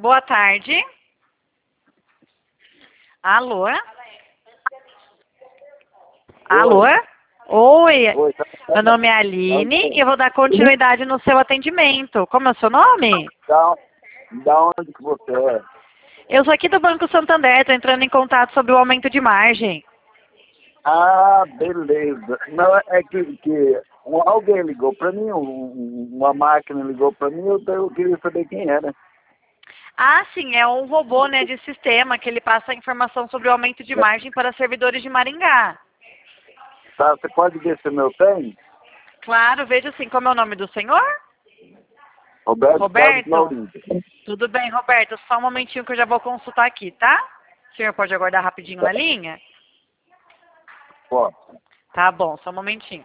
Boa tarde. Alô? Alô? Oi, Oi, meu nome é Aline e eu vou dar continuidade no seu atendimento. Como é o seu nome? da onde que você é? Eu sou aqui do Banco Santander, estou entrando em contato sobre o aumento de margem. Ah, beleza. Não, é que alguém ligou para mim, uma máquina ligou para mim, eu queria saber quem era. Ah, sim, é um robô, né, de sistema que ele passa a informação sobre o aumento de margem para servidores de Maringá. Tá, você pode ver se o meu tem? Claro, veja assim, como é o nome do senhor? Roberto Carlos Roberto? Maurício. Tudo bem, Roberto, só um momentinho que eu já vou consultar aqui, tá? O senhor pode aguardar rapidinho na linha? Posso. Tá bom, só um momentinho.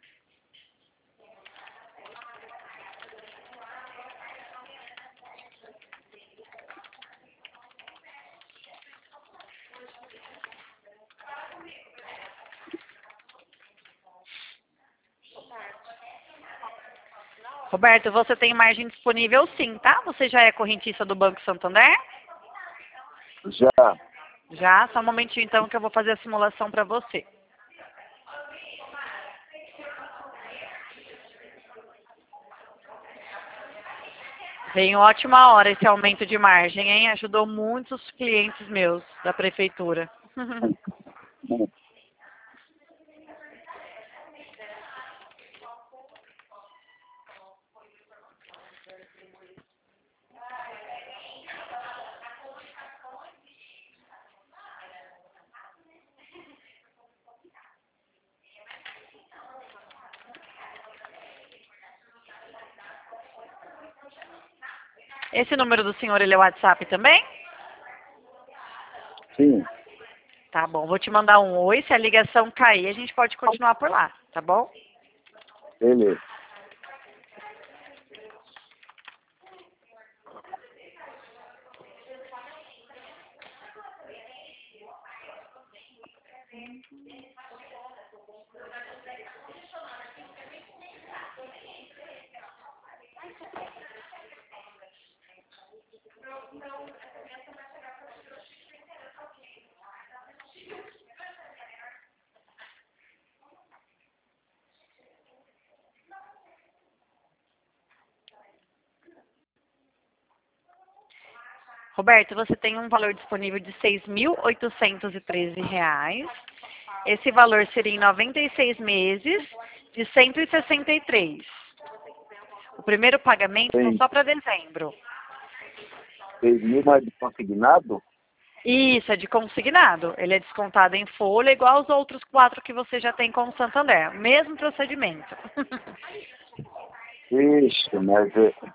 Roberto, você tem margem disponível sim, tá? Você já é correntista do Banco Santander? Já. Já, só um momentinho então que eu vou fazer a simulação para você. Veio ótima hora esse aumento de margem, hein? Ajudou muitos clientes meus da prefeitura. Esse número do senhor, ele é o WhatsApp também? Sim, Tá bom, vou te mandar um oi. Se a ligação cair, a gente pode continuar por lá, tá bom? beleza. Roberto, você tem um valor disponível de R$ 6.813. Esse valor seria em 96 meses de 163. O primeiro pagamento são Tem só para dezembro. 6.000 mais de consignado? Isso, é de consignado. Ele é descontado em folha, igual aos outros 4 que você já tem com o Santander. Mesmo procedimento. Ixi, mas...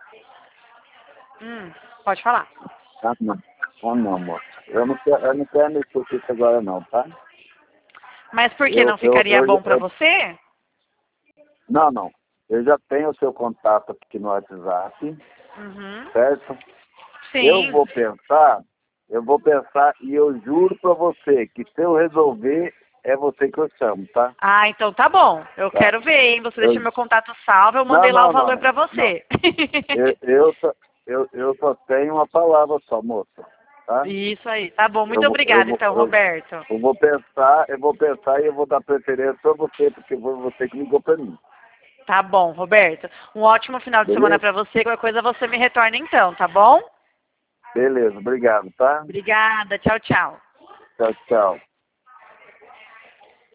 Pode falar. Ah, não. Ah, não, moço. Eu não quero mexer com isso agora não, tá? Mas por que Eu, não eu, ficaria eu, bom para eu, você? não. Eu já tenho o seu contato aqui no WhatsApp, Uhum. certo? Eu Sim. vou pensar e eu juro pra você que se eu resolver, é você que eu chamo, tá? Ah, então tá bom. Eu Tá. quero ver, hein? Você deixa Eu, meu contato salvo, eu não, mandei lá o não, não, valor não, para não. você. Eu só tenho uma palavra só, moça, tá? Isso aí. Tá bom. Eu, Muito vou- eu, obrigada, vou- então, eu, Roberto. eu vou pensar e eu vou dar preferência pra você, porque foi você que ligou pra mim. Tá bom, Roberto. Um ótimo final de semana Beleza? para você. Qualquer coisa você me retorna então, tá bom? Beleza, obrigado, tá? Obrigada. Tchau, tchau. Tchau, tchau.